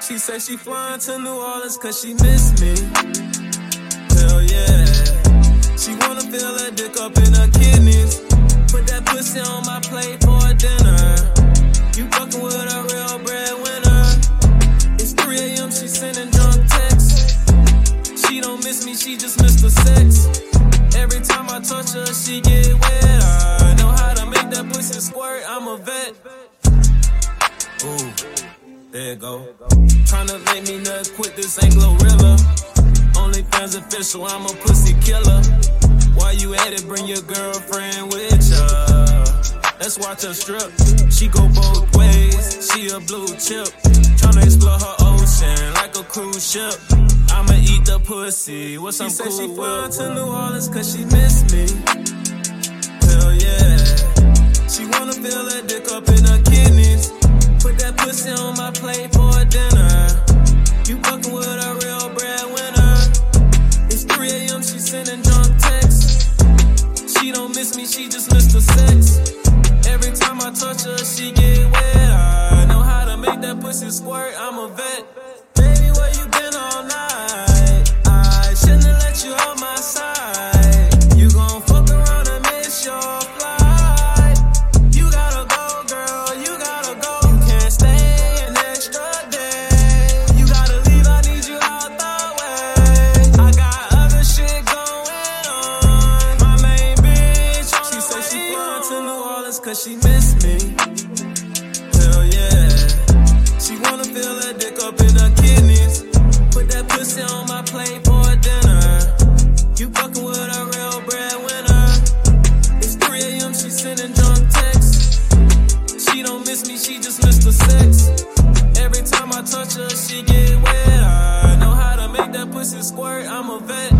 She say she flying to New Orleans cause she miss me. Hell yeah. She wanna feel her dick up in her kidneys. Put that pussy on my plate for a dinner. You fucking with a real breadwinner. It's 3 a.m. she sending drunk texts. She don't miss me, she just miss the sex. Every time I touch her, she get wet. I know how to make that pussy squirt, I'm a vet. Ooh, there you go. Tryna make me nut quit, this ain't Glorilla. OnlyFans official, I'm a pussy killer. While you at it, bring your girlfriend with ya. Let's watch her strip. She go both ways, she a blue chip. Tryna explore her ocean like a cruise ship. I'ma eat the pussy with some cool whip. She say she flying to New Orleans cause she miss me. Hell yeah. She wanna feel her dick up in her kidneys. Put that pussy on my plate for a dinner. You fucking with a real breadwinner. It's 3 a.m. she sending drunk texts. She don't miss me, she just miss the sex. Every time I touch her, she get wet. I know how to make that pussy squirt, I'm a vet. Baby, where you been all night? I shouldn't have let you out my side. You gon' fuck around and miss your flight. You gotta go, girl, you gotta go. You can't stay an extra day. You gotta leave, I need you out the way. I got other shit going on. My main bitch, she say she flying to New Orleans cause she miss me. Hell yeah. She wanna feel her dick up in her kidneys. Put that pussy on my plate for a dinner. You fucking with a real breadwinner. It's 3 a.m. she sending drunk texts. She don't miss me, she just miss the sex. Every time I touch her, she get wet. I know how to make that pussy squirt, I'm a vet.